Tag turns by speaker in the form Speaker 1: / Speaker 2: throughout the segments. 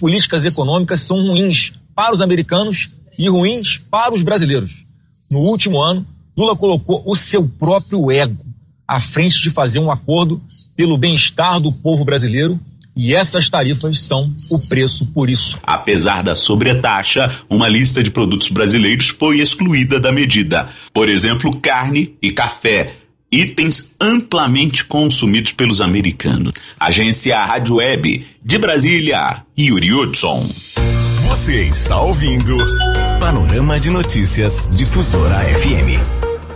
Speaker 1: políticas econômicas são ruins para os americanos e ruins para os brasileiros. No último ano, Lula colocou o seu próprio ego à frente de fazer um acordo pelo bem-estar do povo brasileiro, e essas tarifas são o preço por isso.
Speaker 2: Apesar da sobretaxa, uma lista de produtos brasileiros foi excluída da medida. Por exemplo, carne e café, itens amplamente consumidos pelos americanos. Agência Rádio Web, de Brasília, Yuri Hudson.
Speaker 3: Você está ouvindo Panorama de Notícias Difusora FM.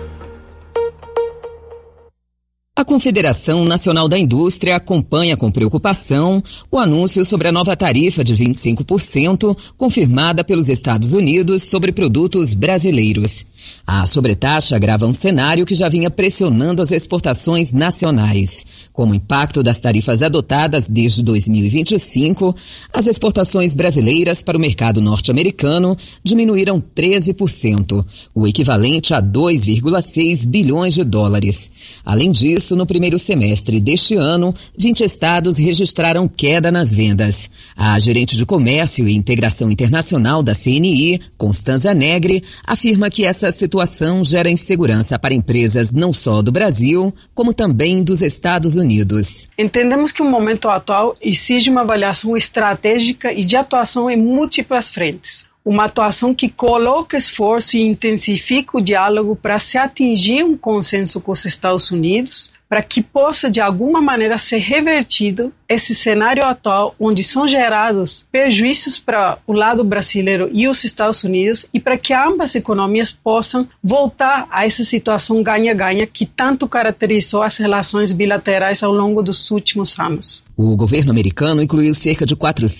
Speaker 4: A Confederação Nacional da Indústria acompanha com preocupação o anúncio sobre a nova tarifa de 25% confirmada pelos Estados Unidos sobre produtos brasileiros. A sobretaxa agrava um cenário que já vinha pressionando as exportações nacionais. Como impacto das tarifas adotadas desde 2025, as exportações brasileiras para o mercado norte-americano diminuíram 13%, o equivalente a 2,6 bilhões de dólares. Além disso, no primeiro semestre deste ano, 20 estados registraram queda nas vendas. A gerente de Comércio e Integração Internacional da CNI, Constanza Negri, afirma que essa situação gera insegurança para empresas não só do Brasil, como também dos Estados Unidos.
Speaker 5: Entendemos que o momento atual exige uma avaliação estratégica e de atuação em múltiplas frentes. Uma atuação que coloca esforço e intensifica o diálogo para se atingir um consenso com os Estados Unidos, para que possa de alguma maneira ser revertido esse cenário atual onde são gerados prejuízos para o lado brasileiro e os Estados Unidos, e para que ambas economias possam voltar a essa situação ganha-ganha que tanto caracterizou as relações bilaterais ao longo dos últimos anos.
Speaker 4: O governo americano incluiu cerca de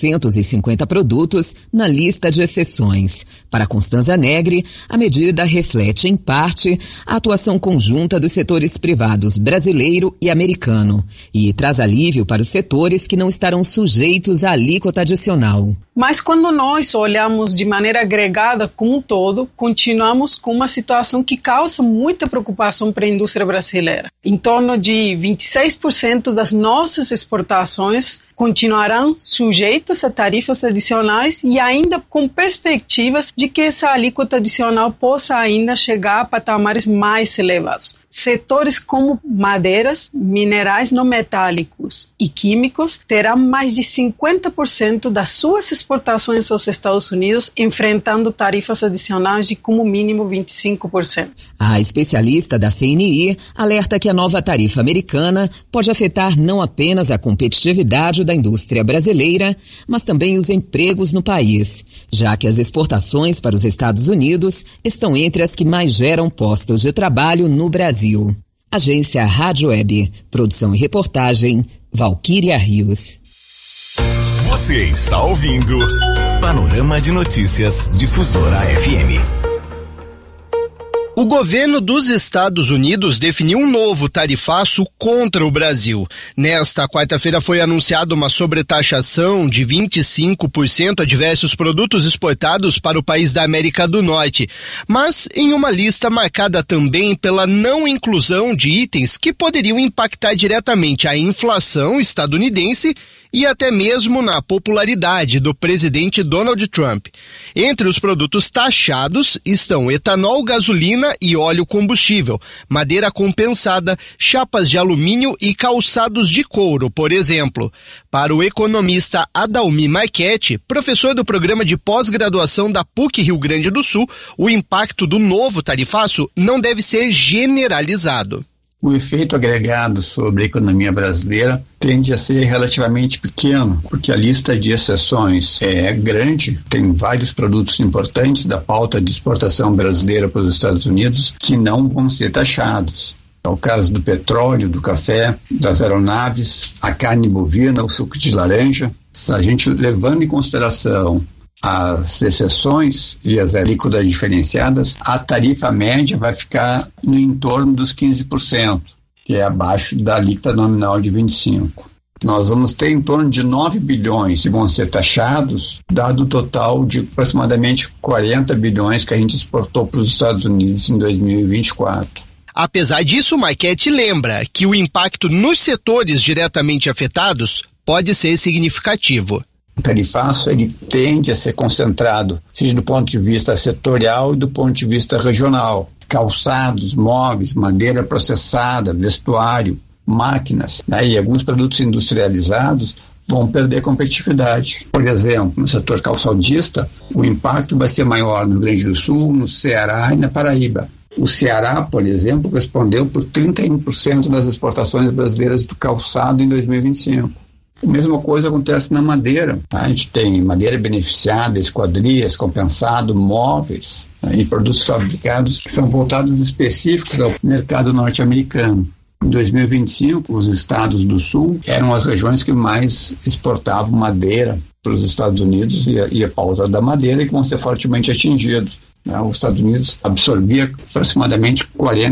Speaker 4: 450 produtos na lista de exceções. Para Constanza Negri, a medida reflete, em parte, a atuação conjunta dos setores privados brasileiro e americano e traz alívio para os setores que não estarão sujeitos à alíquota adicional.
Speaker 5: Mas quando nós olhamos de maneira agregada como um todo, continuamos com uma situação que causa muita preocupação para a indústria brasileira. Em torno de 26% das nossas exportações continuarão sujeitas a tarifas adicionais e ainda com perspectivas de que essa alíquota adicional possa ainda chegar a patamares mais elevados. Setores como madeiras, minerais não metálicos e químicos terão mais de 50% das suas exportações aos Estados Unidos enfrentando tarifas adicionais de como mínimo 25%.
Speaker 4: A especialista da CNI alerta que a nova tarifa americana pode afetar não apenas a competitividade da indústria brasileira, mas também os empregos no país, já que as exportações para os Estados Unidos estão entre as que mais geram postos de trabalho no Brasil. Agência Rádio Web, produção e reportagem, Valquíria Rios.
Speaker 3: Você está ouvindo Panorama de Notícias Difusora FM.
Speaker 6: O governo dos Estados Unidos definiu um novo tarifaço contra o Brasil. Nesta quarta-feira foi anunciada uma sobretaxação de 25% a diversos produtos exportados para o país da América do Norte, mas em uma lista marcada também pela não inclusão de itens que poderiam impactar diretamente a inflação estadunidense e até mesmo na popularidade do presidente Donald Trump. Entre os produtos taxados estão etanol, gasolina e óleo combustível, madeira compensada, chapas de alumínio e calçados de couro, por exemplo. Para o economista Adalmi Marchetti, professor do programa de pós-graduação da PUC Rio Grande do Sul, o impacto do novo tarifaço não deve ser generalizado.
Speaker 7: O efeito agregado sobre a economia brasileira tende a ser relativamente pequeno, porque a lista de exceções é grande, tem vários produtos importantes da pauta de exportação brasileira para os Estados Unidos que não vão ser taxados. É o caso do petróleo, do café, das aeronaves, a carne bovina, o suco de laranja. A gente levando em consideração as exceções e as alíquotas diferenciadas, a tarifa média vai ficar no entorno dos 15%, que é abaixo da alíquota nominal de 25%. Nós vamos ter em torno de 9 bilhões que vão ser taxados, dado o total de aproximadamente 40 bilhões que a gente exportou para os Estados Unidos em 2024.
Speaker 6: Apesar disso, Marchetti lembra que o impacto nos setores diretamente afetados pode ser significativo.
Speaker 7: O tarifaço ele tende a ser concentrado, seja do ponto de vista setorial e do ponto de vista regional. Calçados, móveis, madeira processada, vestuário, máquinas, né, e alguns produtos industrializados vão perder competitividade. Por exemplo, no setor calçadista, o impacto vai ser maior no Rio Grande do Sul, no Ceará e na Paraíba. O Ceará, por exemplo, respondeu por 31% das exportações brasileiras do calçado em 2025. A mesma coisa acontece na madeira. A gente tem madeira beneficiada, esquadrias, compensado, móveis, né, e produtos fabricados que são voltados específicos ao mercado norte-americano. Em 2025, os estados do sul eram as regiões que mais exportavam madeira para os Estados Unidos e a pauta da madeira que vão ser fortemente atingidos. Os Estados Unidos absorvia aproximadamente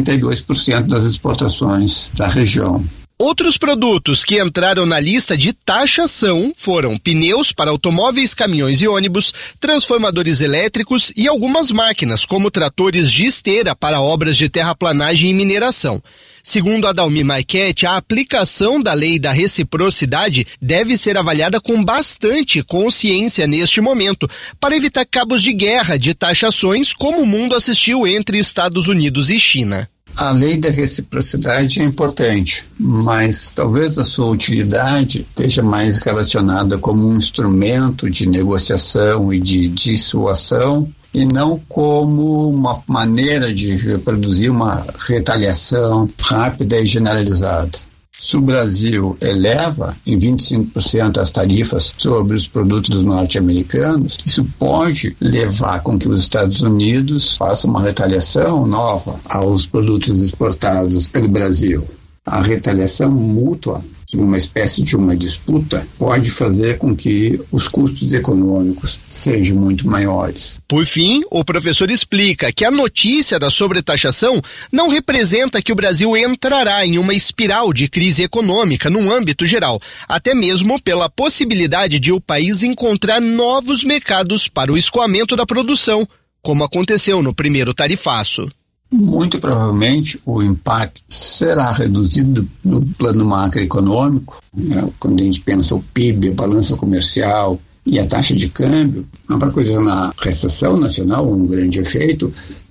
Speaker 7: 42% das exportações da região.
Speaker 6: Outros produtos que entraram na lista de taxação foram pneus para automóveis, caminhões e ônibus, transformadores elétricos e algumas máquinas, como tratores de esteira para obras de terraplanagem e mineração. Segundo Adalmir Maiquete, a aplicação da lei da reciprocidade deve ser avaliada com bastante consciência neste momento, para evitar cabos de guerra de taxações como o mundo assistiu entre Estados Unidos e China.
Speaker 7: A lei da reciprocidade é importante, mas talvez a sua utilidade esteja mais relacionada como um instrumento de negociação e de dissuasão e não como uma maneira de produzir uma retaliação rápida e generalizada. Se o Brasil eleva em 25% as tarifas sobre os produtos norte-americanos, isso pode levar com que os Estados Unidos façam uma retaliação nova aos produtos exportados pelo Brasil. A retaliação mútua, uma espécie de uma disputa, pode fazer com que os custos econômicos sejam muito maiores.
Speaker 6: Por fim, o professor explica que a notícia da sobretaxação não representa que o Brasil entrará em uma espiral de crise econômica no âmbito geral, até mesmo pela possibilidade de o país encontrar novos mercados para o escoamento da produção, como aconteceu no primeiro tarifaço.
Speaker 7: Muito provavelmente o impacto será reduzido no plano macroeconômico, né? Quando a gente pensa o PIB, a balança comercial e a taxa de câmbio, não vai ocasionar recessão nacional, um grande efeito,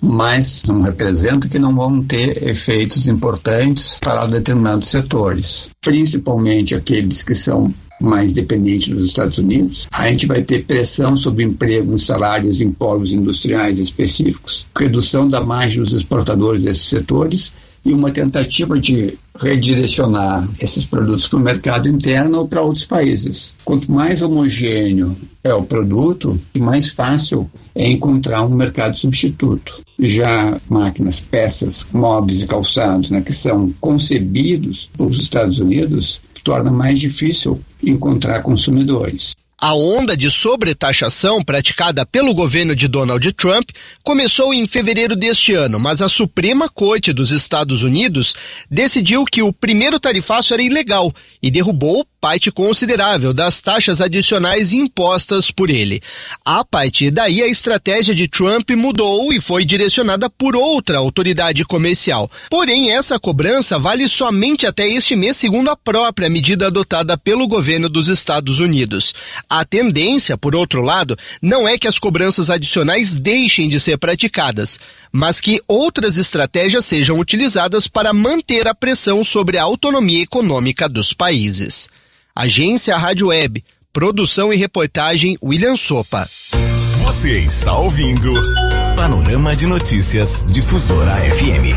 Speaker 7: mas não representa que não vão ter efeitos importantes para determinados setores, principalmente aqueles que são mais dependente dos Estados Unidos. A gente vai ter pressão sobre emprego, salários em polos industriais específicos, redução da margem dos exportadores desses setores e uma tentativa de redirecionar esses produtos para o mercado interno ou para outros países. Quanto mais homogêneo é o produto, mais fácil é encontrar um mercado substituto. Já máquinas, peças, móveis e calçados, né, que são concebidos pelos Estados Unidos, torna mais difícil encontrar consumidores.
Speaker 6: A onda de sobretaxação praticada pelo governo de Donald Trump começou em fevereiro deste ano, mas a Suprema Corte dos Estados Unidos decidiu que o primeiro tarifaço era ilegal e derrubou parte considerável das taxas adicionais impostas por ele. A partir daí, a estratégia de Trump mudou e foi direcionada por outra autoridade comercial. Porém, essa cobrança vale somente até este mês, segundo a própria medida adotada pelo governo dos Estados Unidos. A tendência, por outro lado, não é que as cobranças adicionais deixem de ser praticadas, mas que outras estratégias sejam utilizadas para manter a pressão sobre a autonomia econômica dos países. Agência Rádio Web, produção e reportagem William Sopa.
Speaker 3: Você está ouvindo Panorama de Notícias Difusora FM.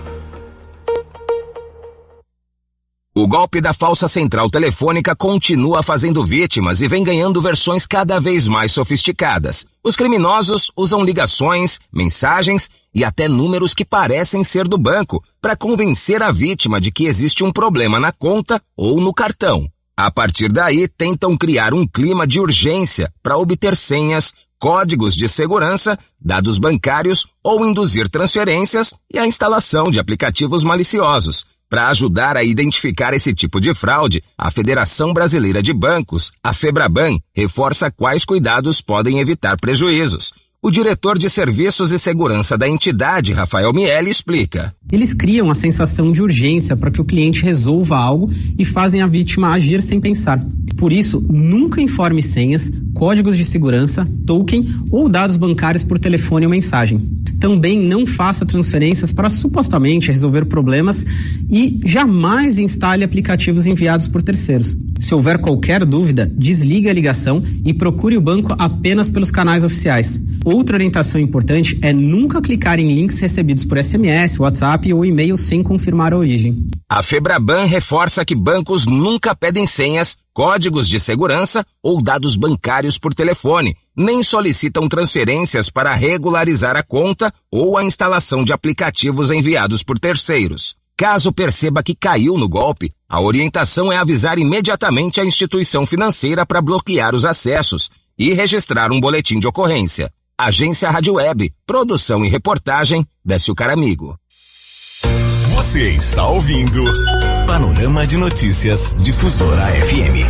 Speaker 8: O golpe da falsa central telefônica continua fazendo vítimas e vem ganhando versões cada vez mais sofisticadas. Os criminosos usam ligações, mensagens e até números que parecem ser do banco para convencer a vítima de que existe um problema na conta ou no cartão. A partir daí, tentam criar um clima de urgência para obter senhas, códigos de segurança, dados bancários ou induzir transferências e a instalação de aplicativos maliciosos. Para ajudar a identificar esse tipo de fraude, a Federação Brasileira de Bancos, a FEBRABAN, reforça quais cuidados podem evitar prejuízos. O diretor de Serviços e Segurança da entidade, Rafael Miele, explica.
Speaker 9: Eles criam a sensação de urgência para que o cliente resolva algo e fazem a vítima agir sem pensar. Por isso, nunca informe senhas, códigos de segurança, token ou dados bancários por telefone ou mensagem. Também não faça transferências para supostamente resolver problemas e jamais instale aplicativos enviados por terceiros. Se houver qualquer dúvida, desligue a ligação e procure o banco apenas pelos canais oficiais. Outra orientação importante é nunca clicar em links recebidos por SMS, WhatsApp ou e-mail sem confirmar a origem.
Speaker 8: A Febraban reforça que bancos nunca pedem senhas, códigos de segurança ou dados bancários por telefone, nem solicitam transferências para regularizar a conta ou a instalação de aplicativos enviados por terceiros. Caso perceba que caiu no golpe, a orientação é avisar imediatamente a instituição financeira para bloquear os acessos e registrar um boletim de ocorrência. Agência Rádio Web, produção e reportagem, Décio Caramigo.
Speaker 3: Você está ouvindo Panorama de Notícias Difusora FM.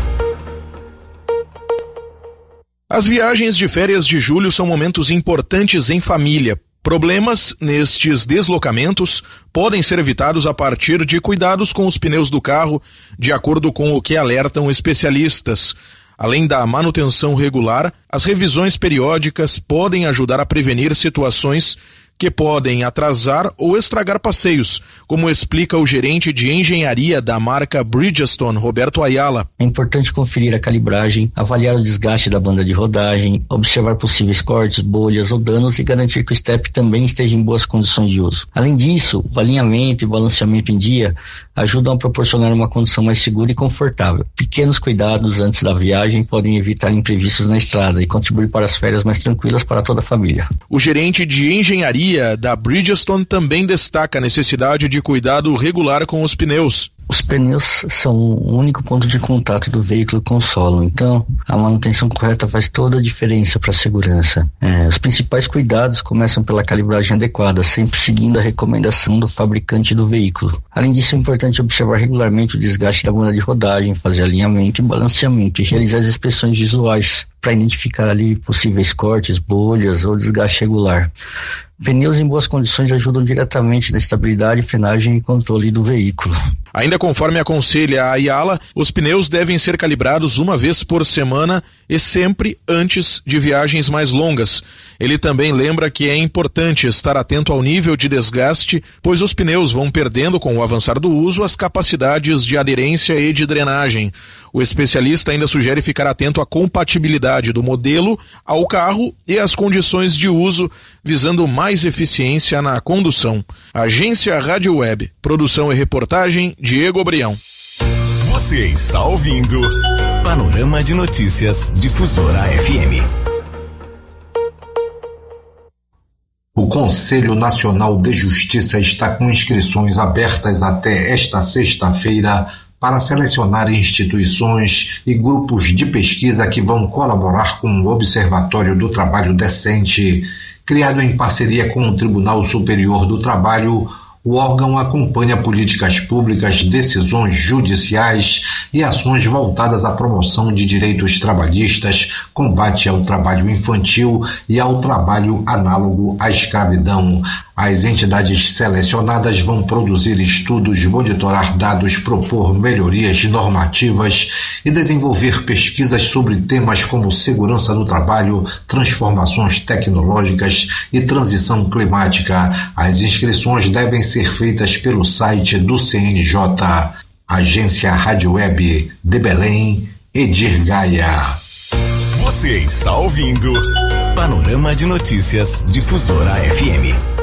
Speaker 10: As viagens de férias de julho são momentos importantes em família. Problemas nestes deslocamentos podem ser evitados a partir de cuidados com os pneus do carro, de acordo com o que alertam especialistas. Além da manutenção regular, as revisões periódicas podem ajudar a prevenir situações que podem atrasar ou estragar passeios, como explica o gerente de engenharia da marca Bridgestone, Roberto Ayala.
Speaker 11: É importante conferir a calibragem, avaliar o desgaste da banda de rodagem, observar possíveis cortes, bolhas ou danos e garantir que o step também esteja em boas condições de uso. Além disso, o alinhamento e balanceamento em dia ajudam a proporcionar uma condução mais segura e confortável. Pequenos cuidados antes da viagem podem evitar imprevistos na estrada e contribuir para as férias mais tranquilas para toda a família.
Speaker 10: O gerente de engenharia da Bridgestone também destaca a necessidade de cuidado regular com os pneus.
Speaker 11: Os pneus são o único ponto de contato do veículo com o solo, então a manutenção correta faz toda a diferença para a segurança. Os principais cuidados começam pela calibragem adequada, sempre seguindo a recomendação do fabricante do veículo. Além disso, é importante observar regularmente o desgaste da banda de rodagem, fazer alinhamento e balanceamento e realizar as inspeções visuais para identificar ali possíveis cortes, bolhas ou desgaste regular. Pneus em boas condições ajudam diretamente na estabilidade, frenagem e controle do veículo.
Speaker 10: Ainda conforme aconselha a Ayala, os pneus devem ser calibrados uma vez por semana e sempre antes de viagens mais longas. Ele também lembra que é importante estar atento ao nível de desgaste, pois os pneus vão perdendo com o avançar do uso as capacidades de aderência e de drenagem. O especialista ainda sugere ficar atento à compatibilidade do modelo ao carro e às condições de uso, visando mais eficiência na condução. Agência Rádio Web, produção e reportagem, Diego Brião.
Speaker 3: Você está ouvindo Panorama de Notícias Difusora FM.
Speaker 12: O Conselho Nacional de Justiça está com inscrições abertas até esta sexta-feira para selecionar instituições e grupos de pesquisa que vão colaborar com o Observatório do Trabalho Decente. Criado em parceria com o Tribunal Superior do Trabalho, o órgão acompanha políticas públicas, decisões judiciais e ações voltadas à promoção de direitos trabalhistas, combate ao trabalho infantil e ao trabalho análogo à escravidão. As entidades selecionadas vão produzir estudos, monitorar dados, propor melhorias normativas e desenvolver pesquisas sobre temas como segurança do trabalho, transformações tecnológicas e transição climática. As inscrições devem ser feitas pelo site do CNJ. Agência Rádio Web de Belém, Edir Gaia.
Speaker 3: Você está ouvindo Panorama de Notícias Difusora FM.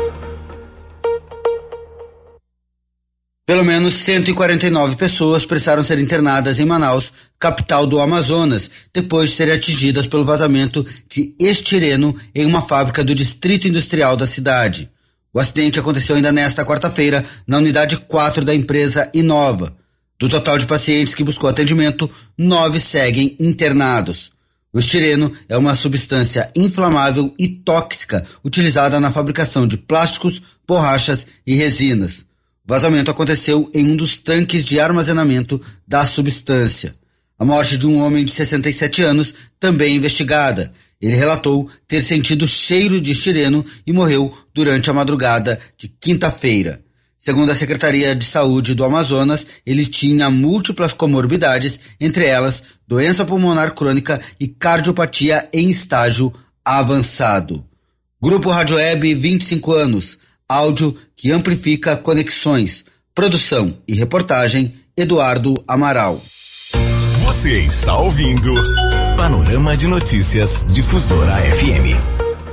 Speaker 13: Pelo menos 149 pessoas precisaram ser internadas em Manaus, capital do Amazonas, depois de serem atingidas pelo vazamento de estireno em uma fábrica do distrito industrial da cidade. O acidente aconteceu ainda nesta quarta-feira na unidade 4 da empresa Inova. Do total de pacientes que buscou atendimento, 9 seguem internados. O estireno é uma substância inflamável e tóxica utilizada na fabricação de plásticos, borrachas e resinas. O vazamento aconteceu em um dos tanques de armazenamento da substância. A morte de um homem de 67 anos também é investigada. Ele relatou ter sentido cheiro de estireno e morreu durante a madrugada de quinta-feira. Segundo a Secretaria de Saúde do Amazonas, ele tinha múltiplas comorbidades, entre elas doença pulmonar crônica e cardiopatia em estágio avançado. Grupo Rádio Web, 25 anos, áudio que amplifica conexões. Produção e reportagem, Eduardo Amaral.
Speaker 3: Você está ouvindo Panorama de Notícias Difusora FM.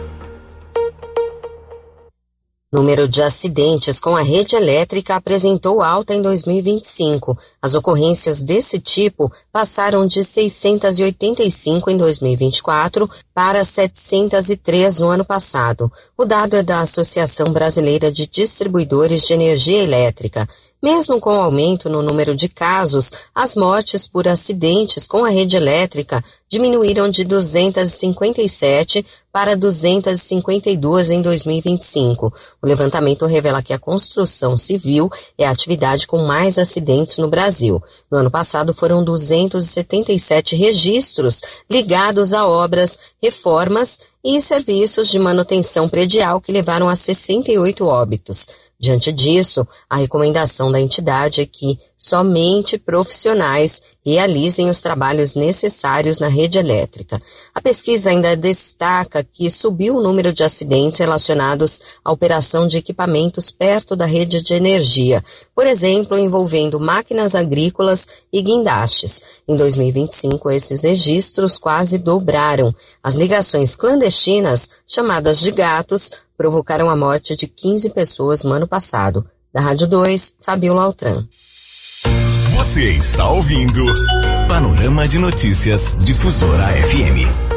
Speaker 14: Número de acidentes com a rede elétrica apresentou alta em 2025. As ocorrências desse tipo passaram de 685 em 2024 para 703 no ano passado. O dado é da Associação Brasileira de Distribuidores de Energia Elétrica. Mesmo com o aumento no número de casos, as mortes por acidentes com a rede elétrica diminuíram de 257 para 252 em 2025. O levantamento revela que a construção civil é a atividade com mais acidentes no Brasil. No ano passado foram 277 registros ligados a obras, reformas e serviços de manutenção predial que levaram a 68 óbitos. Diante disso, a recomendação da entidade é que somente profissionais realizem os trabalhos necessários na rede elétrica. A pesquisa ainda destaca que subiu o número de acidentes relacionados à operação de equipamentos perto da rede de energia, por exemplo, envolvendo máquinas agrícolas e guindastes. Em 2025, esses registros quase dobraram. As ligações clandestinas, chamadas de gatos, provocaram a morte de 15 pessoas no ano passado. Da Rádio 2, Fabiola Altran.
Speaker 3: Você está ouvindo Panorama de Notícias Difusora FM.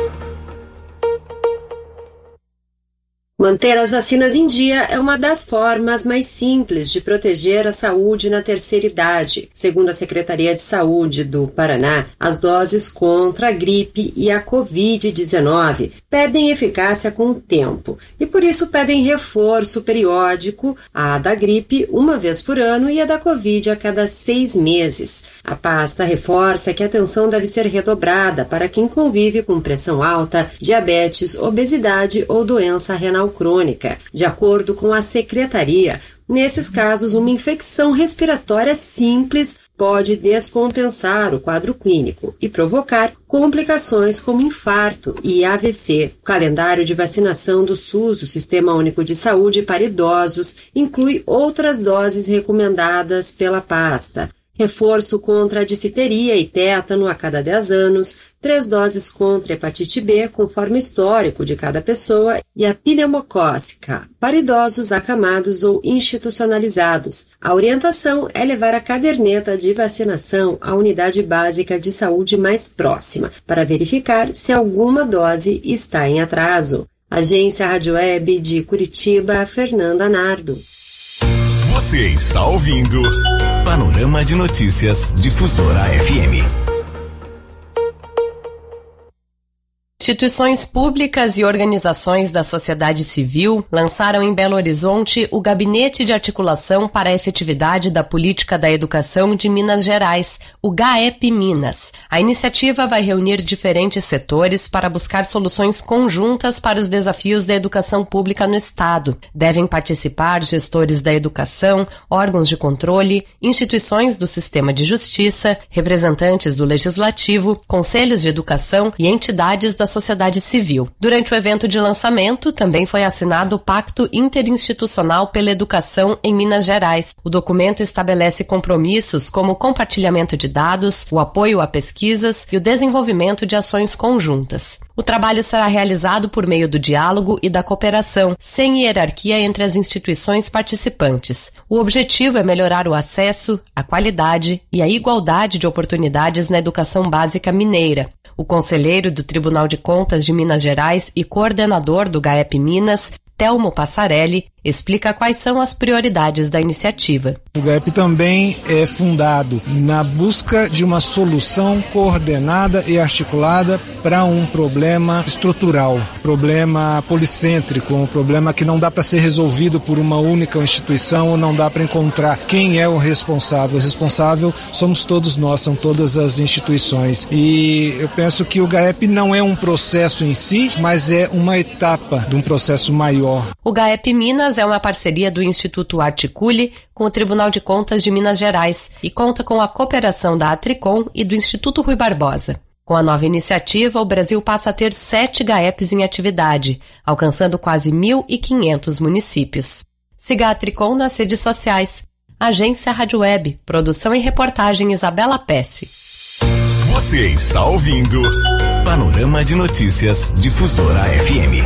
Speaker 15: Manter as vacinas em dia é uma das formas mais simples de proteger a saúde na terceira idade. Segundo a Secretaria de Saúde do Paraná, as doses contra a gripe e a Covid-19 perdem eficácia com o tempo e, por isso, pedem reforço periódico, a da gripe uma vez por ano e a da Covid a cada 6 meses. A pasta reforça que a atenção deve ser redobrada para quem convive com pressão alta, diabetes, obesidade ou doença renal crônica. De acordo com a secretaria, nesses casos, uma infecção respiratória simples pode descompensar o quadro clínico e provocar complicações como infarto e AVC. O calendário de vacinação do SUS, o Sistema Único de Saúde, para idosos, inclui outras doses recomendadas pela pasta. Reforço contra a difteria e tétano a cada 10 anos, 3 doses contra a hepatite B, conforme o histórico de cada pessoa, e a pneumocócica, para idosos acamados ou institucionalizados. A orientação é levar a caderneta de vacinação à unidade básica de saúde mais próxima, para verificar se alguma dose está em atraso. Agência Rádio Web de Curitiba, Fernanda Nardo.
Speaker 3: Você está ouvindo Panorama de Notícias Difusora FM.
Speaker 16: Instituições públicas e organizações da sociedade civil lançaram em Belo Horizonte o Gabinete de Articulação para a Efetividade da Política da Educação de Minas Gerais, o GAEP Minas. A iniciativa vai reunir diferentes setores para buscar soluções conjuntas para os desafios da educação pública no Estado. Devem participar gestores da educação, órgãos de controle, instituições do sistema de justiça, representantes do legislativo, conselhos de educação e entidades da sociedade civil. Durante o evento de lançamento, também foi assinado o Pacto Interinstitucional pela Educação em Minas Gerais. O documento estabelece compromissos como o compartilhamento de dados, o apoio a pesquisas e o desenvolvimento de ações conjuntas. O trabalho será realizado por meio do diálogo e da cooperação, sem hierarquia entre as instituições participantes. O objetivo é melhorar o acesso, a qualidade e a igualdade de oportunidades na educação básica mineira. O conselheiro do Tribunal de Contas de Minas Gerais e coordenador do GAEP Minas, Telmo Passarelli, explica quais são as prioridades da iniciativa.
Speaker 17: O GAEP também é fundado na busca de uma solução coordenada e articulada para um problema estrutural, problema policêntrico, um problema que não dá para ser resolvido por uma única instituição ou não dá para encontrar quem é o responsável. O responsável somos todos nós, são todas as instituições. E eu penso que o GAEP não é um processo em si, mas é uma etapa de um processo maior.
Speaker 16: O GAEP Minas é uma parceria do Instituto Articule com o Tribunal de Contas de Minas Gerais e conta com a cooperação da Atricom e do Instituto Rui Barbosa. Com a nova iniciativa, o Brasil passa a ter 7 GAEPs em atividade, alcançando quase 1.500 municípios. Siga a Atricom nas redes sociais. Agência Rádio Web, produção e reportagem Isabela Pesce.
Speaker 3: Você está ouvindo Panorama de Notícias Difusora FM.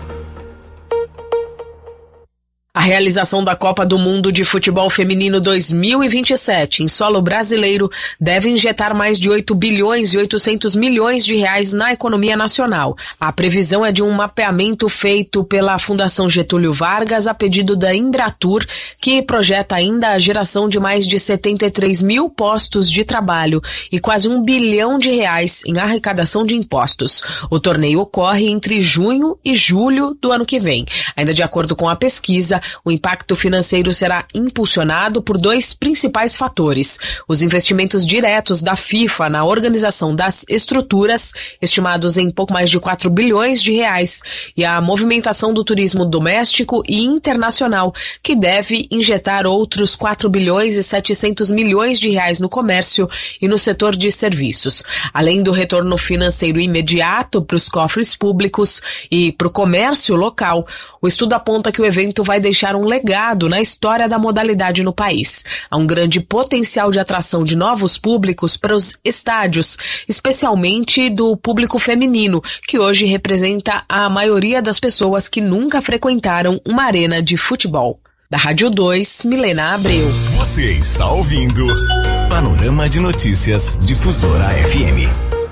Speaker 18: A realização da Copa do Mundo de Futebol Feminino 2027 em solo brasileiro deve injetar mais de 8 bilhões e 800 milhões de reais na economia nacional. A previsão é de um mapeamento feito pela Fundação Getúlio Vargas a pedido da Embratur, que projeta ainda a geração de mais de 73 mil postos de trabalho e quase 1 bilhão de reais em arrecadação de impostos. O torneio ocorre entre junho e julho do ano que vem. Ainda de acordo com a pesquisa, o impacto financeiro será impulsionado por 2 principais fatores: os investimentos diretos da FIFA na organização das estruturas, estimados em pouco mais de 4 bilhões de reais, e a movimentação do turismo doméstico e internacional, que deve injetar outros 4 bilhões e 700 milhões de reais no comércio e no setor de serviços. Além do retorno financeiro imediato para os cofres públicos e para o comércio local, o estudo aponta que o evento vai deixar um legado na história da modalidade no país. Há um grande potencial de atração de novos públicos para os estádios, especialmente do público feminino, que hoje representa a maioria das pessoas que nunca frequentaram uma arena de futebol. Da Rádio 2, Milena Abreu.
Speaker 3: Você está ouvindo Panorama de Notícias Difusora FM.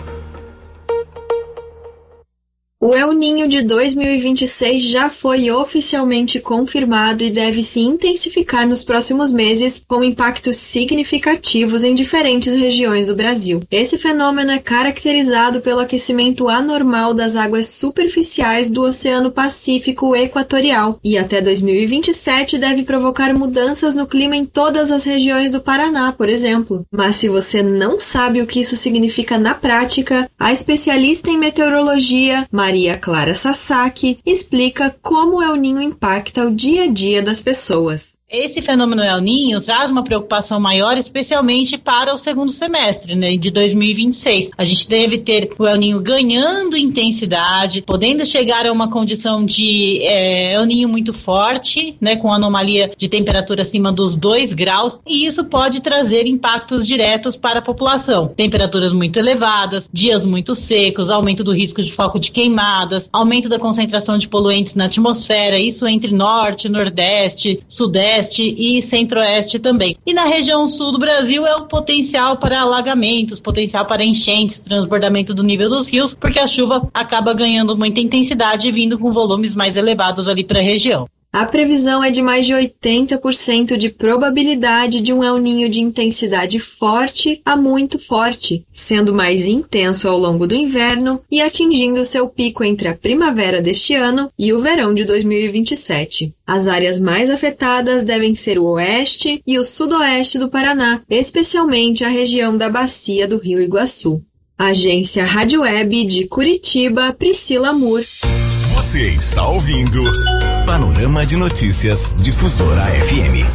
Speaker 19: O El Niño de 2026 já foi oficialmente confirmado e deve se intensificar nos próximos meses, com impactos significativos em diferentes regiões do Brasil. Esse fenômeno é caracterizado pelo aquecimento anormal das águas superficiais do Oceano Pacífico Equatorial e até 2027 deve provocar mudanças no clima em todas as regiões do Paraná, por exemplo. Mas se você não sabe o que isso significa na prática, a especialista em meteorologia, Maria Clara Sasaki, explica como o El Niño impacta o dia a dia das pessoas.
Speaker 20: Esse fenômeno El Niño traz uma preocupação maior, especialmente para o segundo semestre, né, de 2026. A gente deve ter o El Niño ganhando intensidade, podendo chegar a uma condição de El Niño muito forte, né, com anomalia de temperatura acima dos 2 graus, e isso pode trazer impactos diretos para a população. Temperaturas muito elevadas, dias muito secos, aumento do risco de foco de queimadas, aumento da concentração de poluentes na atmosfera, isso entre norte, nordeste, sudeste e centro-oeste também. E na região sul do Brasil é o potencial para alagamentos, potencial para enchentes, transbordamento do nível dos rios, porque a chuva acaba ganhando muita intensidade e vindo com volumes mais elevados ali para a região.
Speaker 19: A previsão é de mais de 80% de probabilidade de um El Niño de intensidade forte a muito forte, sendo mais intenso ao longo do inverno e atingindo seu pico entre a primavera deste ano e o verão de 2027. As áreas mais afetadas devem ser o oeste e o sudoeste do Paraná, especialmente a região da bacia do Rio Iguaçu. Agência Rádio Web de Curitiba, Priscila Moore.
Speaker 3: Você está ouvindo Panorama de Notícias Difusora FM.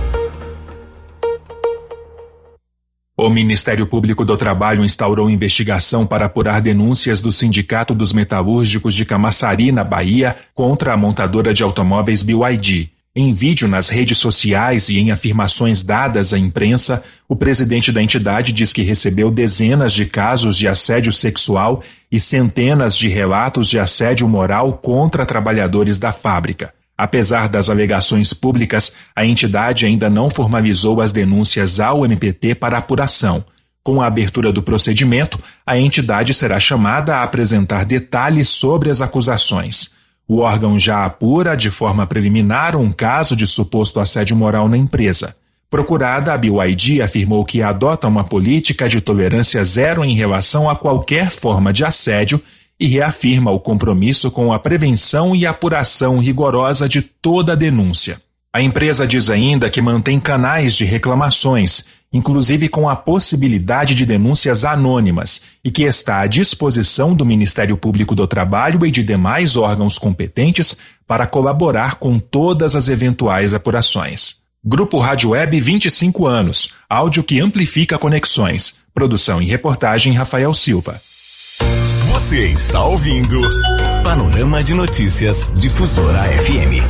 Speaker 21: O Ministério Público do Trabalho instaurou investigação para apurar denúncias do Sindicato dos Metalúrgicos de Camaçari, na Bahia, contra a montadora de automóveis BYD. Em vídeo nas redes sociais e em afirmações dadas à imprensa, o presidente da entidade diz que recebeu dezenas de casos de assédio sexual e centenas de relatos de assédio moral contra trabalhadores da fábrica. Apesar das alegações públicas, a entidade ainda não formalizou as denúncias ao MPT para apuração. Com a abertura do procedimento, a entidade será chamada a apresentar detalhes sobre as acusações. O órgão já apura de forma preliminar um caso de suposto assédio moral na empresa. Procurada, a BYD afirmou que adota uma política de tolerância zero em relação a qualquer forma de assédio e reafirma o compromisso com a prevenção e apuração rigorosa de toda denúncia. A empresa diz ainda que mantém canais de reclamações, inclusive com a possibilidade de denúncias anônimas, e que está à disposição do Ministério Público do Trabalho e de demais órgãos competentes para colaborar com todas as eventuais apurações. Grupo Rádio Web 25 anos, áudio que amplifica conexões. Produção e reportagem Rafael Silva.
Speaker 3: Você está ouvindo Panorama de Notícias Difusora FM.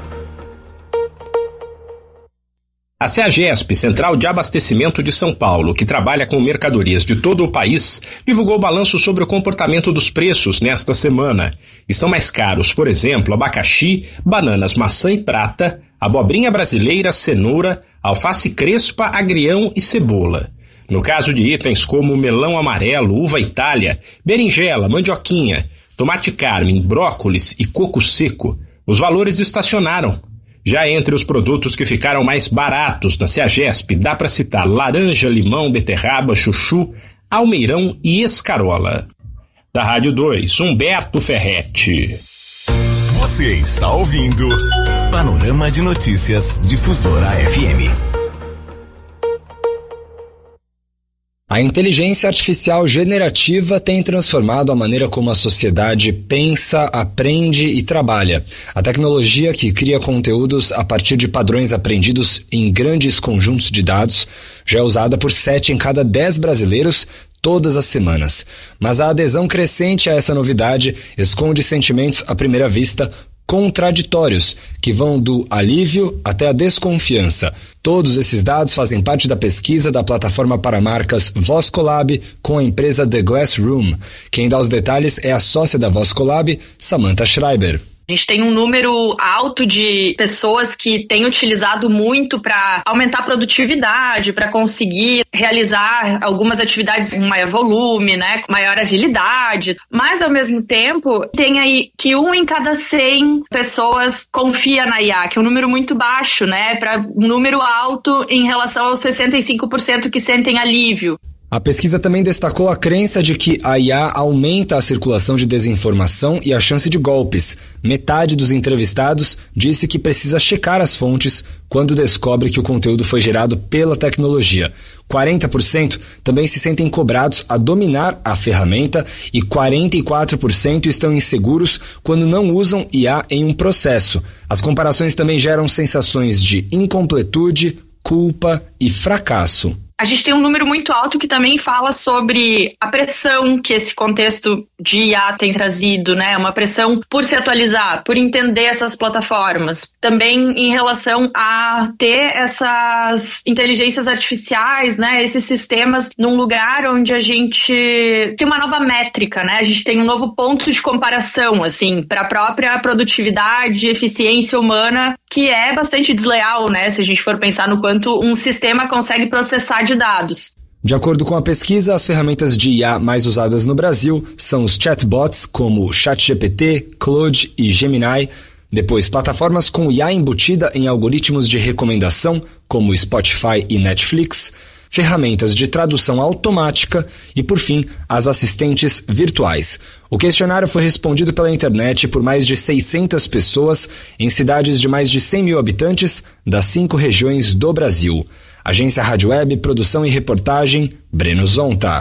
Speaker 1: A CEAGESP, Central de Abastecimento de São Paulo, que trabalha com mercadorias de todo o país, divulgou balanço sobre o comportamento dos preços nesta semana. Estão mais caros, por exemplo, abacaxi, bananas maçã e prata, abobrinha brasileira, cenoura, alface crespa, agrião e cebola. No caso de itens como melão amarelo, uva Itália, berinjela, mandioquinha, tomate carmim, brócolis e coco seco, os valores estacionaram. Já entre os produtos que ficaram mais baratos na CEAGESP, dá para citar laranja, limão, beterraba, chuchu, almeirão e escarola. Da Rádio 2, Humberto Ferretti.
Speaker 3: Você está ouvindo Panorama de Notícias Difusora FM.
Speaker 22: A inteligência artificial generativa tem transformado a maneira como a sociedade pensa, aprende e trabalha. A tecnologia que cria conteúdos a partir de padrões aprendidos em grandes conjuntos de dados já é usada por 7 em cada 10 brasileiros todas as semanas. Mas a adesão crescente a essa novidade esconde sentimentos à primeira vista contraditórios, que vão do alívio até a desconfiança. Todos esses dados fazem parte da pesquisa da plataforma para marcas VozCollab com a empresa The Glassroom. Quem dá os detalhes é a sócia da VozCollab, Samantha Schreiber.
Speaker 23: A gente tem um número alto de pessoas que têm utilizado muito para aumentar a produtividade, para conseguir realizar algumas atividades com maior volume, né, com maior agilidade. Mas, ao mesmo tempo, tem aí que 1 em cada 100 pessoas confia na IA, que é um número muito baixo, né, para um número alto em relação aos 65% que sentem alívio.
Speaker 22: A pesquisa também destacou a crença de que a IA aumenta a circulação de desinformação e a chance de golpes. Metade dos entrevistados disse que precisa checar as fontes quando descobre que o conteúdo foi gerado pela tecnologia. 40% também se sentem cobrados a dominar a ferramenta e 44% estão inseguros quando não usam IA em um processo. As comparações também geram sensações de incompletude, culpa e fracasso.
Speaker 23: A gente tem um número muito alto que também fala sobre a pressão que esse contexto de IA tem trazido, né? Uma pressão por se atualizar, por entender essas plataformas. Também em relação a ter essas inteligências artificiais, né? Esses sistemas num lugar onde a gente tem uma nova métrica, né? A gente tem um novo ponto de comparação, assim, para a própria produtividade e eficiência humana, que é bastante desleal, né? Se a gente for pensar no quanto um sistema consegue processar de dados.
Speaker 22: De acordo com a pesquisa, as ferramentas de IA mais usadas no Brasil são os chatbots como ChatGPT, Claude e Gemini, depois plataformas com IA embutida em algoritmos de recomendação como Spotify e Netflix, ferramentas de tradução automática e, por fim, as assistentes virtuais. O questionário foi respondido pela internet por mais de 600 pessoas em cidades de mais de 100 mil habitantes das 5 regiões do Brasil. Agência Rádio Web, produção e reportagem, Breno Zonta.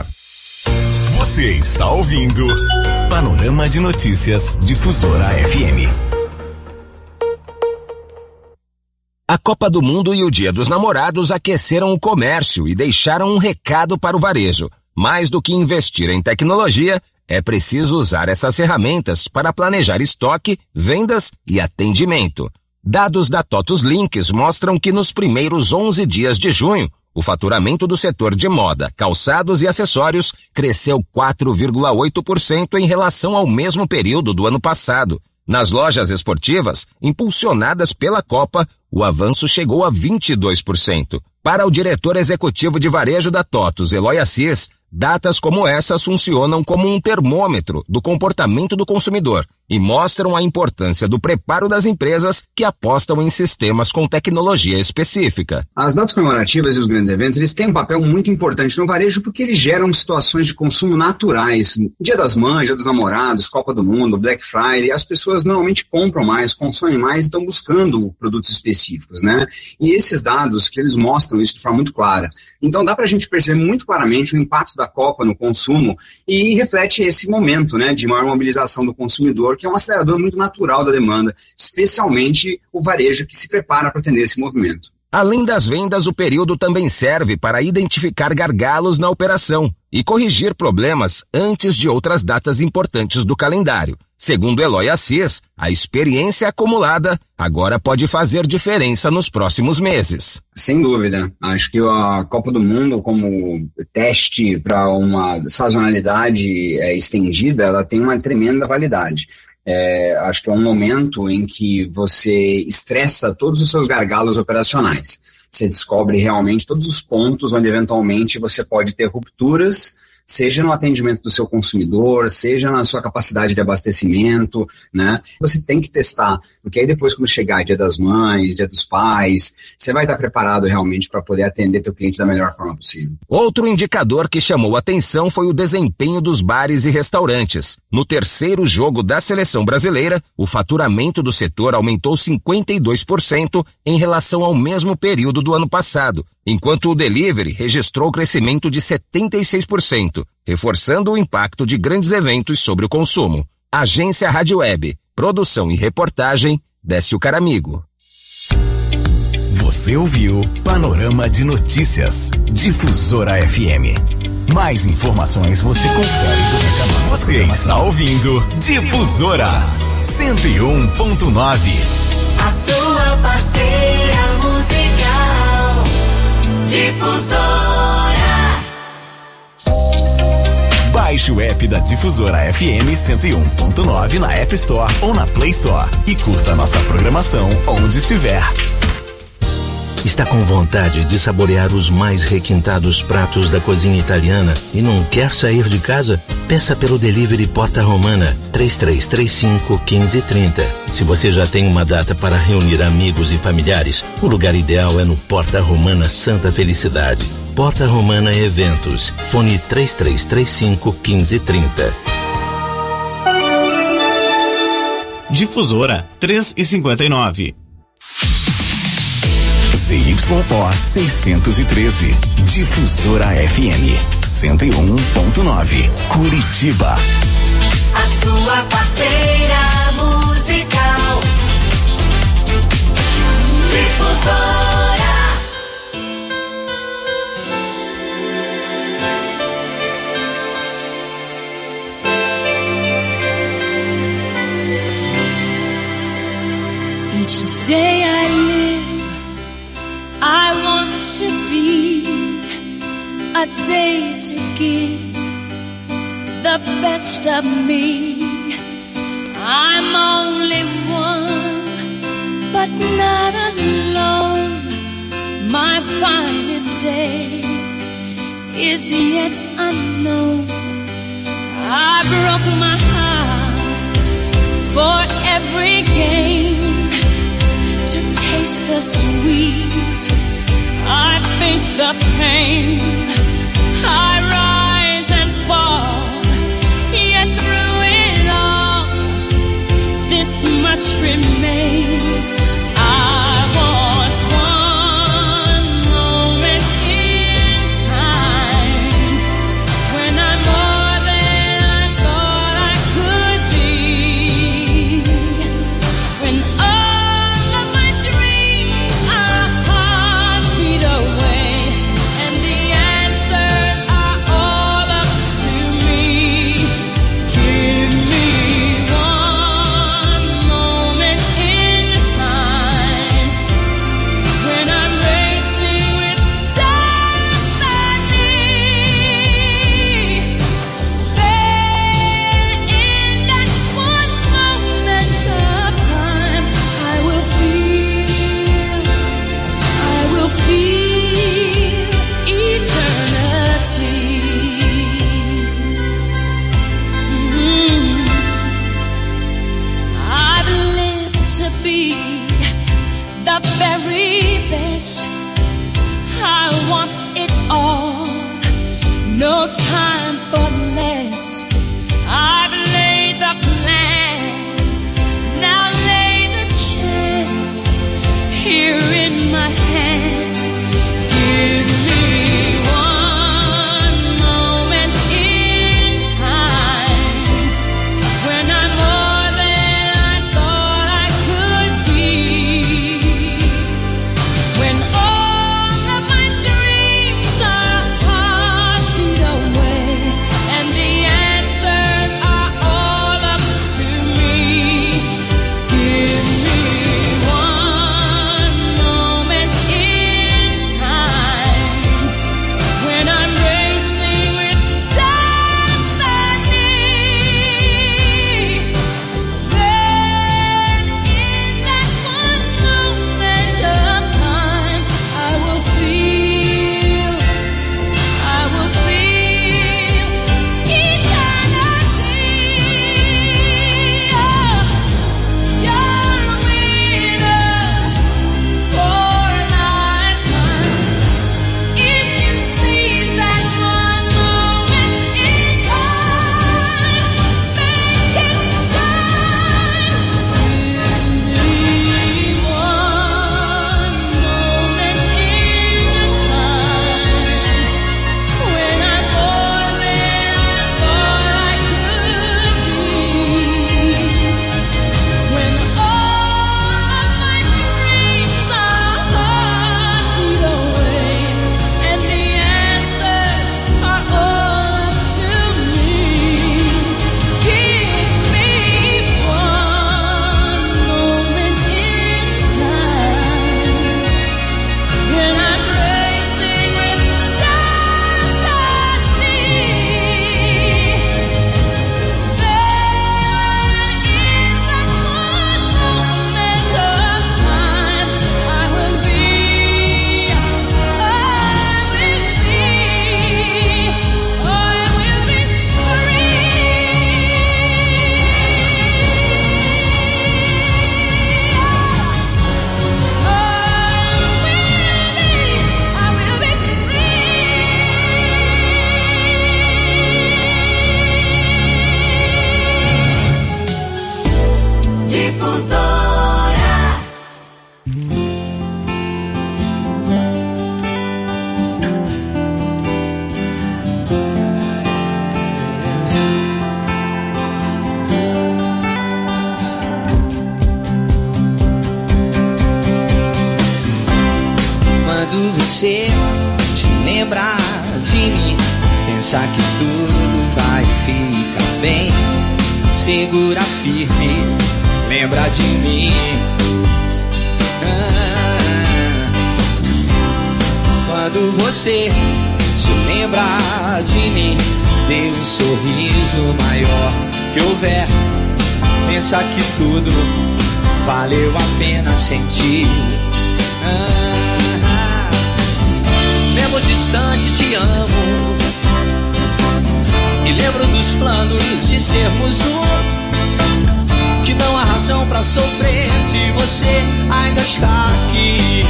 Speaker 3: Você está ouvindo Panorama de Notícias Difusora FM.
Speaker 8: A Copa do Mundo e o Dia dos Namorados aqueceram o comércio e deixaram um recado para o varejo. Mais do que investir em tecnologia, é preciso usar essas ferramentas para planejar estoque, vendas e atendimento. Dados da TOTUS Links mostram que nos primeiros 11 dias de junho, o faturamento do setor de moda, calçados e acessórios cresceu 4,8% em relação ao mesmo período do ano passado. Nas lojas esportivas, impulsionadas pela Copa, o avanço chegou a 22%. Para o diretor executivo de varejo da TOTUS, Eloy Assis, Datas como essas funcionam como um termômetro do comportamento do consumidor e mostram a importância do preparo das empresas que apostam em sistemas com tecnologia específica.
Speaker 2: As datas comemorativas e os grandes eventos, eles têm um papel muito importante no varejo porque eles geram situações de consumo naturais. Dia das Mães, Dia dos Namorados, Copa do Mundo, Black Friday, as pessoas normalmente compram mais, consomem mais e estão buscando produtos específicos, né? E esses dados, que eles mostram isso de forma muito clara. Então dá pra gente perceber muito claramente o impacto da Copa no consumo e reflete esse momento, né, de maior mobilização do consumidor, que é um acelerador muito natural da demanda, especialmente o varejo que se prepara para atender esse movimento.
Speaker 8: Além das vendas, o período também serve para identificar gargalos na operação e corrigir problemas antes de outras datas importantes do calendário. Segundo Eloy Assis, a experiência acumulada agora pode fazer diferença nos próximos meses.
Speaker 2: Sem dúvida. Acho que a Copa do Mundo, como teste para uma sazonalidade estendida, ela tem uma tremenda validade. Acho que é um momento em que você estressa todos os seus gargalos operacionais. Você descobre realmente todos os pontos onde eventualmente você pode ter rupturas, seja no atendimento do seu consumidor, seja na sua capacidade de abastecimento, né? Você tem que testar, porque aí depois quando chegar Dia das Mães, Dia dos Pais, você vai estar preparado realmente para poder atender teu cliente da melhor forma possível.
Speaker 8: Outro indicador que chamou atenção foi o desempenho dos bares e restaurantes. No terceiro jogo da seleção brasileira, o faturamento do setor aumentou 52% em relação ao mesmo período do ano passado, enquanto o delivery registrou crescimento de 76%, reforçando o impacto de grandes eventos sobre o consumo. Agência Rádio Web, produção e reportagem, Décio Caramigo.
Speaker 3: Você ouviu Panorama de Notícias, Difusora FM. Mais informações você confere durante a nossa Você está ouvindo Difusora 101.9.
Speaker 4: A sua parceira musical, Difusora.
Speaker 3: Baixe o app da Difusora FM 101.9 na App Store ou na Play Store e curta a nossa programação onde estiver.
Speaker 5: Está com vontade de saborear os mais requintados pratos da cozinha italiana e não quer sair de casa? Peça pelo delivery Porta Romana 3335-1530. Se você já tem uma data para reunir amigos e familiares, o lugar ideal é no Porta Romana Santa Felicidade. Porta Romana Eventos. Fone 3335-1530.
Speaker 24: Difusora 3:59.
Speaker 3: ZYO 613, Difusora FM 101.9, Curitiba.
Speaker 4: A sua parceira musical, Difusora.
Speaker 25: Each day I live, I want to be a day to give the best of me. I'm only one, but not alone. My finest day is yet unknown. I broke my heart for every gain, to taste the sweet, I face the pain. I rise and fall, yet through it all, this much remains. I want one moment in time when I'm more than I thought I could be, when all of my dreams are a heartbeat away and the answers are be the very best. I want it all, no time for less. I've laid the plans, now lay the chance here in my hands. Give me one moment in time when I'm more than I thought I could be, when all of my dreams are a heartbeat away and the answers are all up to me. Give me one moment in time when I'm racing with destiny. Then in that one moment of time I will feel eternity. You're a winner for a lifetime. If you seize that one moment in time, make it shine. Give me one moment in time when I'm more than I thought I could be, when all of my dreams are a heartbeat away and the answers are all up to me. Give me one moment in time when I'm racing with destiny. Then in that one moment of time I will be
Speaker 4: Difusora.
Speaker 6: Quando você se lembrar de mim, pensar que tudo vai ficar bem, segura firme, lembra de mim. Quando você se lembrar de mim, dê um sorriso maior que houver, pensa que tudo valeu a pena sentir. Mesmo distante te amo, e lembro dos planos de sermos um, que não há razão pra sofrer se você ainda está aqui.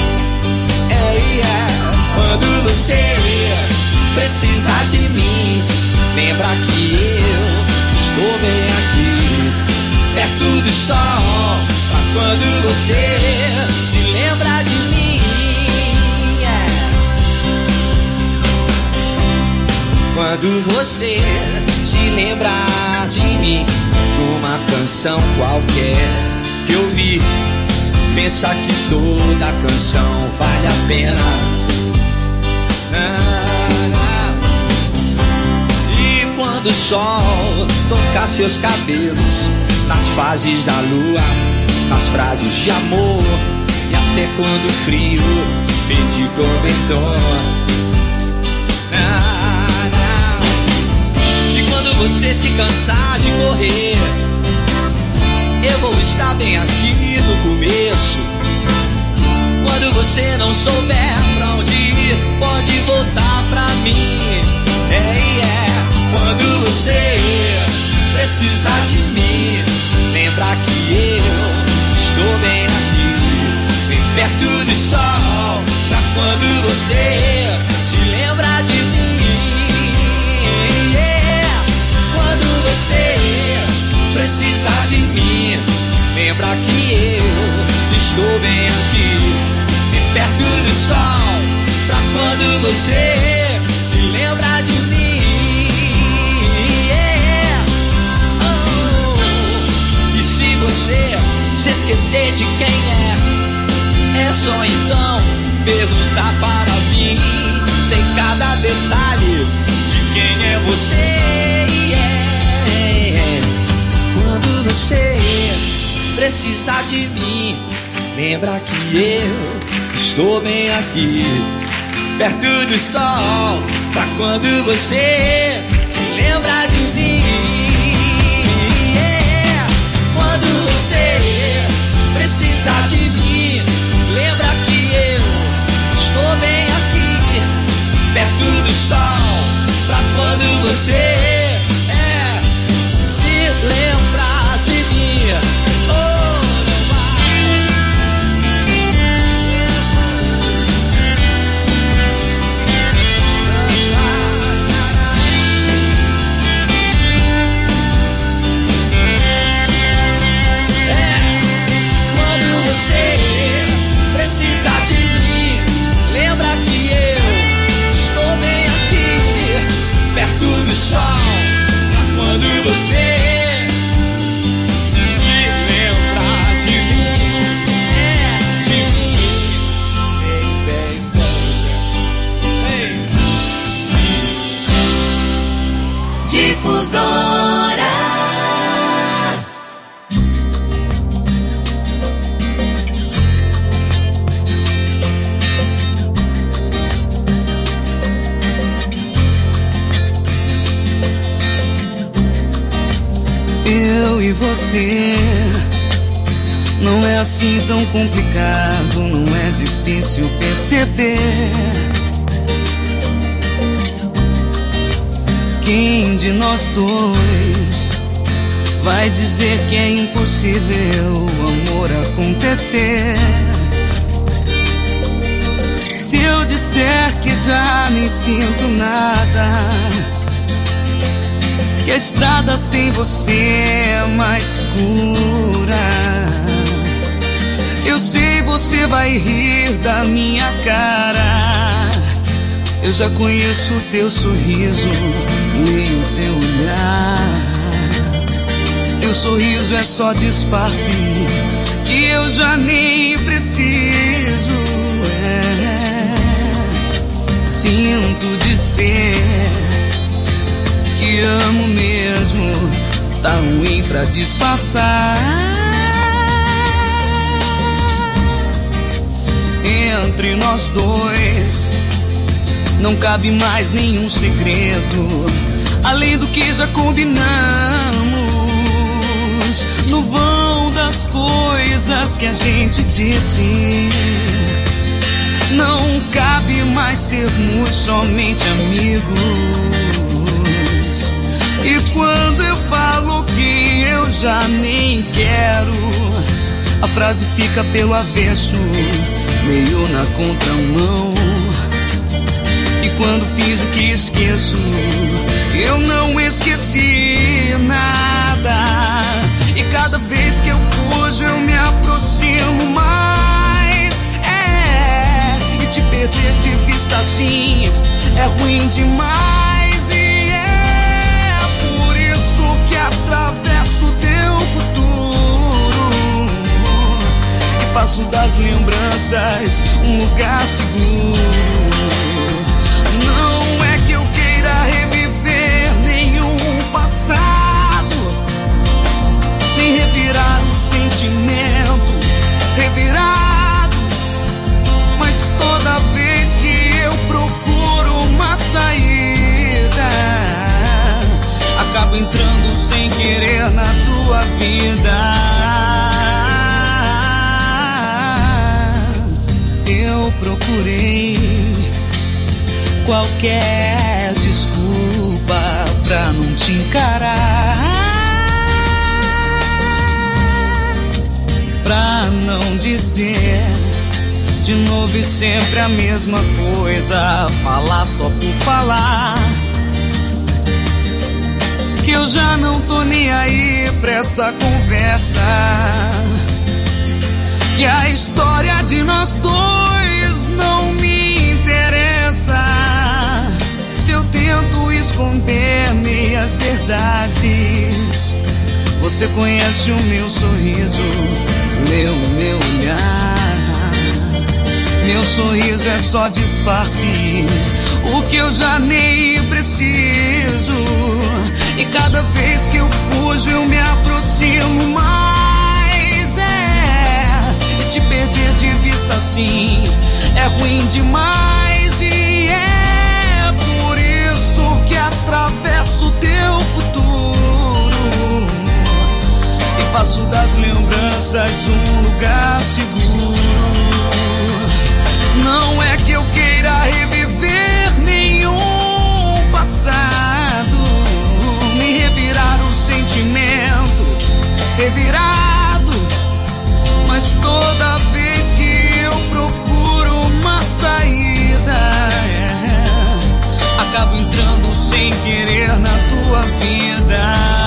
Speaker 6: Quando você precisar de mim, lembra que eu estou bem aqui, perto do sol, pra quando você se lembra de mim. Quando você se lembrar de mim, numa canção qualquer que eu vi, pensa que toda canção vale a pena. E quando o sol tocar seus cabelos, nas fases da lua, nas frases de amor, e até quando o frio pedir cobertor. E quando você se cansar de correr, eu vou estar bem aqui no começo. Quando você não souber pra onde ir, pode voltar pra mim. Quando você precisar de mim, lembra que eu estou bem aqui. lembra que eu estou bem aqui, perto do sol, pra quando você se lembra de mim. E se você se esquecer de quem é só então perguntar para mim, sem cada detalhe de quem é você. Quando você precisar de mim, lembra que eu estou bem aqui, perto do sol, pra quando você se lembra de mim. Quando você precisar de mim, lembra que eu estou bem aqui, perto do sol, pra quando você se lembrar de mim. Quando você precisar de mim, lembra que eu estou bem aqui, perto do sol, pra quando você se lembrar de mim, de mim.
Speaker 4: Difusora.
Speaker 7: Eu e você, não é assim tão complicado, não é difícil perceber. Quem de nós dois vai dizer que é impossível o amor acontecer? Se eu disser que já nem sinto nada, que a estrada sem você é mais escura, eu sei você vai rir da minha cara. Eu já conheço o teu sorriso, leio o teu olhar. Teu sorriso é só disfarce que eu já nem preciso. Sinto dizer que amo mesmo, tá ruim pra disfarçar. Entre nós dois não cabe mais nenhum segredo, além do que já combinamos. No vão das coisas que a gente disse, não cabe mais sermos somente amigos. E quando eu falo que eu já nem quero, a frase fica pelo avesso, meio na contramão. E quando fiz o que esqueço, eu não esqueci nada. E cada vez que eu fujo eu me aproximo mais. E te perder de vista assim é ruim demais. E é por isso que atravesso teu futuro e faço das lembranças um lugar seguro. Não é que eu queira reviver nenhum passado, nem revirar o sentimento revirado, mas toda vez que eu procuro uma saída, acabo entrando sem querer na tua vida. Eu procurei qualquer desculpa pra não te encarar, pra não dizer de novo e sempre a mesma coisa, falar só por falar, que eu já não tô nem aí pra essa conversa. nós dois não me interessa. Se eu tento esconder meias verdades, você conhece o meu sorriso, lê o meu olhar. Meu sorriso é só disfarce, o que eu já nem preciso. E cada vez que eu fujo eu me aproximo mais. E te perder de vista assim é ruim demais. E é por isso que atravesso teu futuro e faço das lembranças um lugar seguro. Não é que eu queira reviver nenhum passado, nem revirar o sentimento revirado, mas toda vez que eu procuro uma saída, acabo entrando sem querer na tua vida.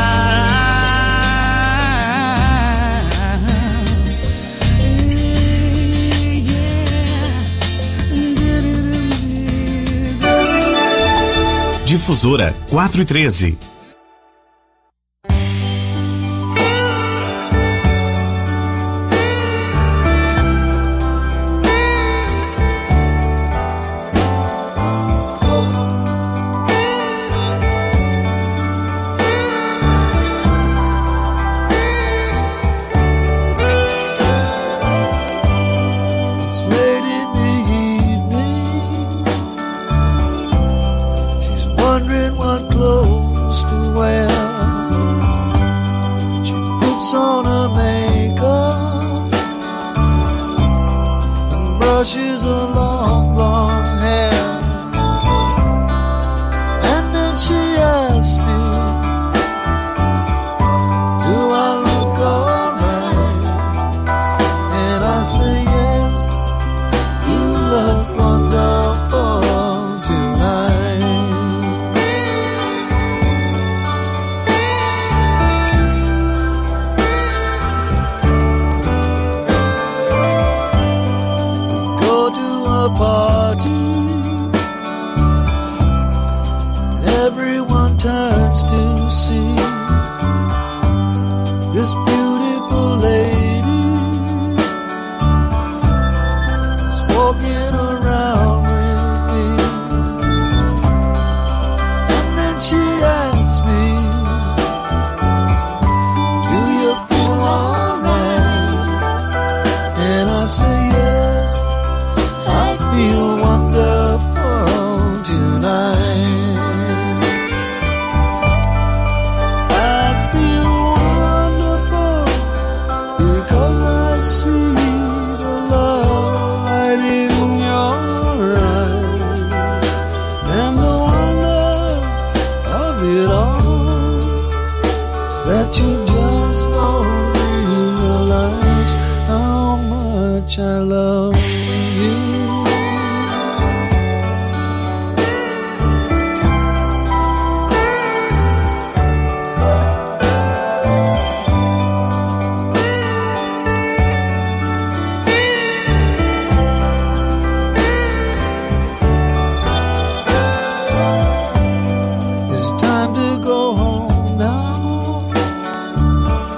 Speaker 24: Difusora 413.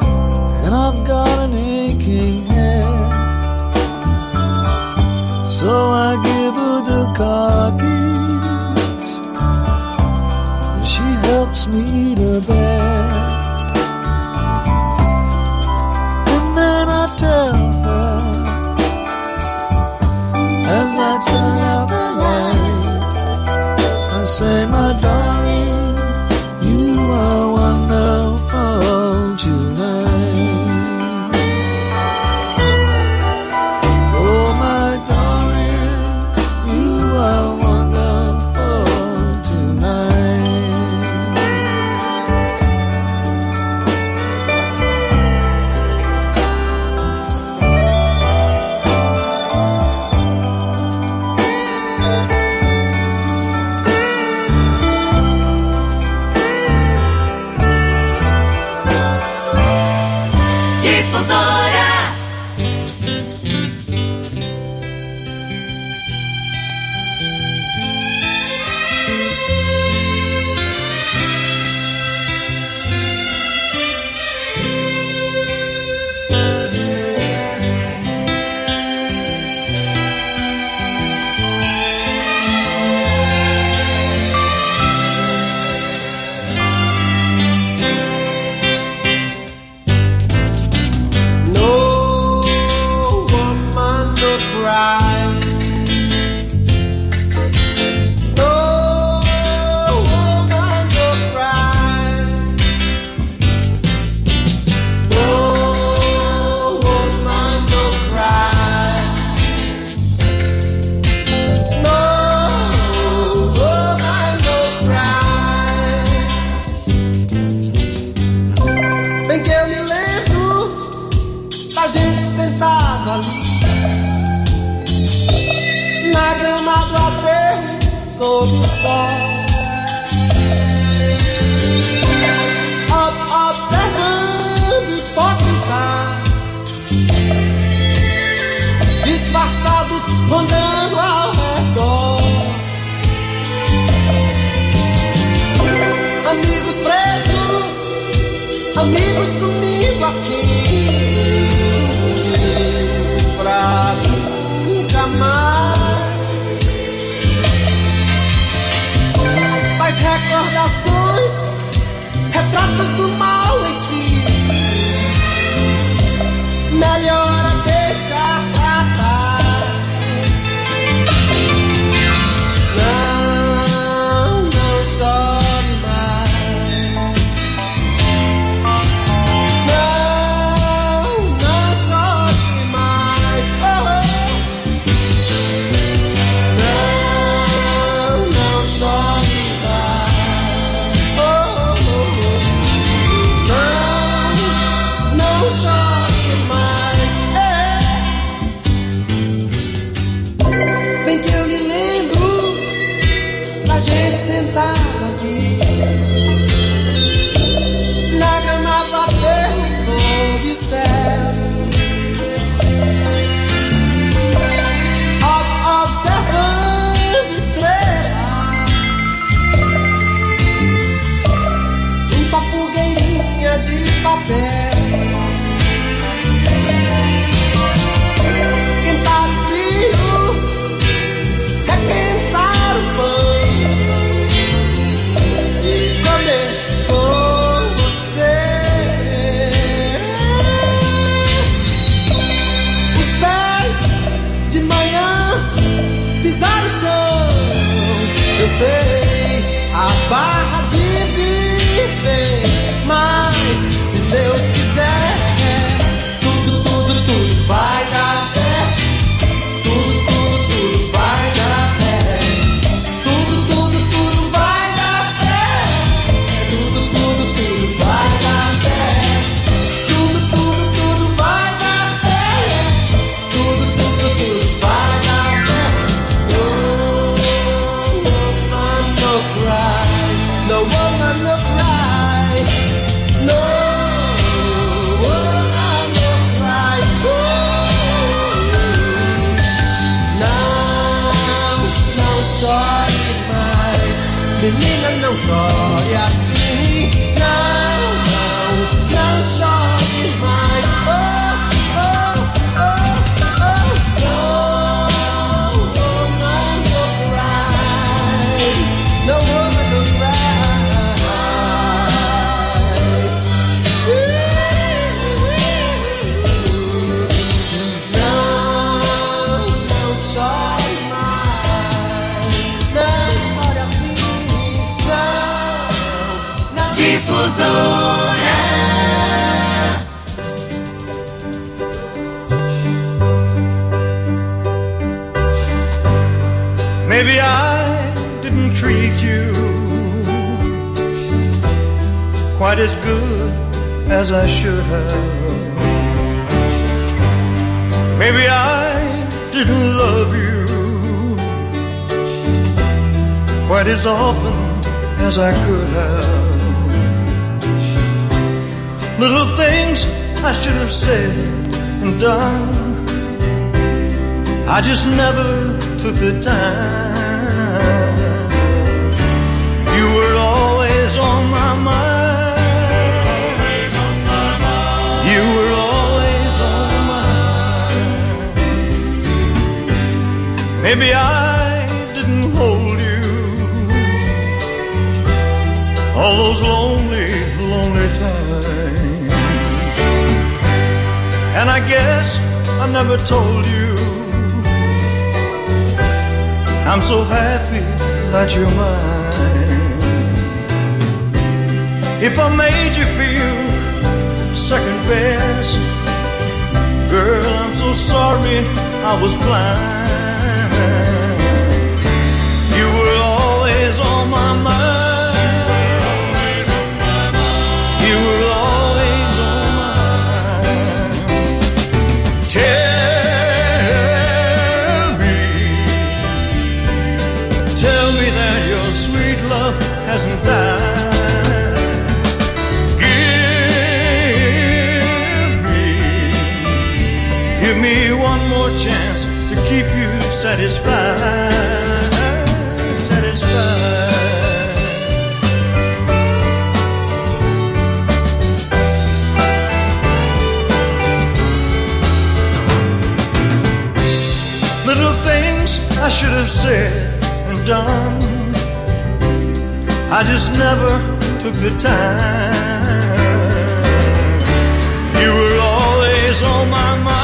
Speaker 9: So sentado ali na grama do aterro sob o sol, observando hipócritas disfarçados rondando ao redor, amigos presos, amigos sumindo assim pra nunca mais. Mas recordações, retratos do mal em si, melhor a deixar pra trás. Não, não chore mais. Não, não chore mais. Não, não chore mais. Não, não chore mais. Bem que eu me lembro da gente sentada aqui na grama do aterro sob o céu, observando estrelas junto à fogueirinha de papel. Quentar o frio, requentar o pão e comer com você. Os pés de manhã pisar o chão, eu sei a barra de viver, mas se Deus quiser, tudo vai dar certo. Tudo vai dar certo. Tudo vai dar certo. Tudo vai dar certo. Tudo vai dar certo. Tudo vai dar certo. No woman no cry. No woman no cry. No woman no cry. Não chore mais, menina, não chore assim. Não chore mais. No woman no cry. No woman no cry. Não chore mais. Não chore assim. Não.
Speaker 4: Difusora.
Speaker 9: Maybe I didn't treat you quite as good as I should have. Maybe I didn't love you quite as often as I could have. Little things I should have said and done, I just never took the time. You were always on my mind. You were always on my mind. Maybe I didn't hold you all those lonely, lonely times. And I guess I never told you I'm so happy that you're mine. If I made you feel second best, girl, I'm so sorry I was blind. You were always on my mind. You were always on my mind. hasn't died. Give me one more chance to keep you satisfied. Little things I should have said and done, I just never took the time. You were always on my mind.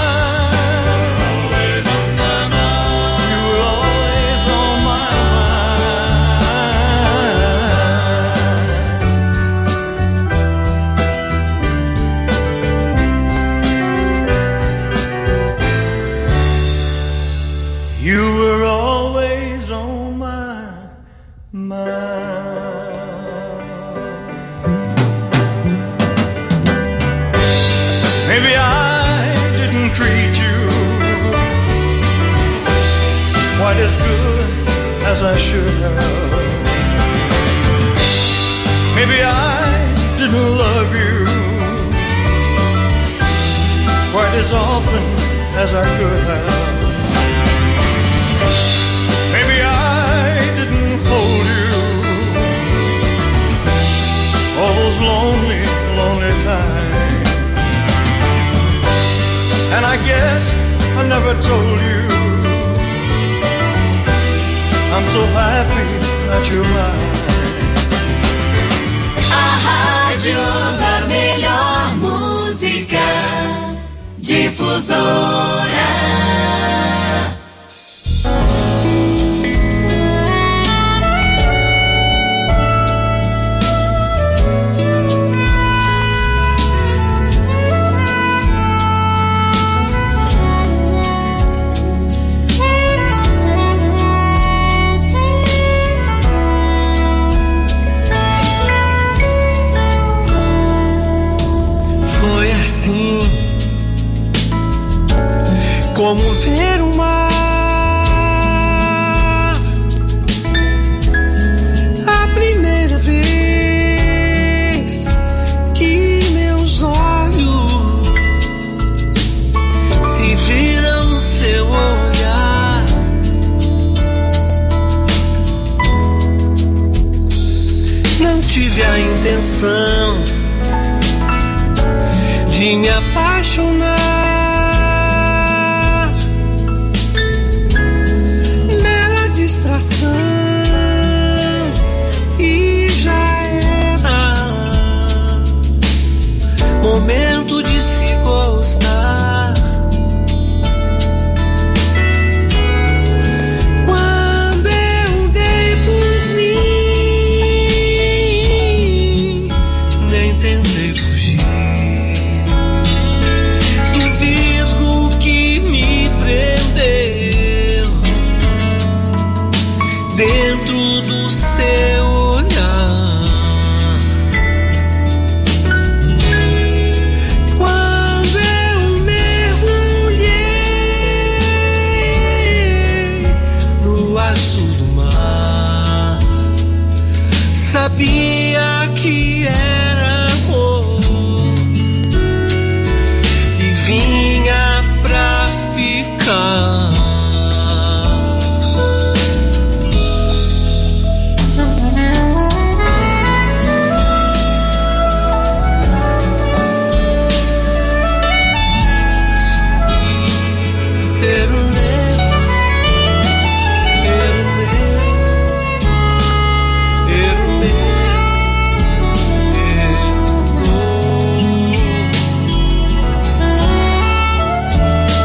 Speaker 9: As I should have. Maybe I didn't love you quite as often as I could have. Maybe I didn't hold you all those lonely, lonely times. And I guess I never told you I'm so happy that you're mine.
Speaker 4: A rádio da melhor música, Difusora.
Speaker 10: Como ver o mar a primeira vez que meus olhos se viram no seu olhar. Não tive a intenção de me apaixonar. Distração e já era momento de se gostar. Quando eu dei por mim, nem tentei fugir do visgo que me prendeu dentro do seu olhar. Quando eu mergulhei no azul do mar, sabia que era amor e vinha pra ficar.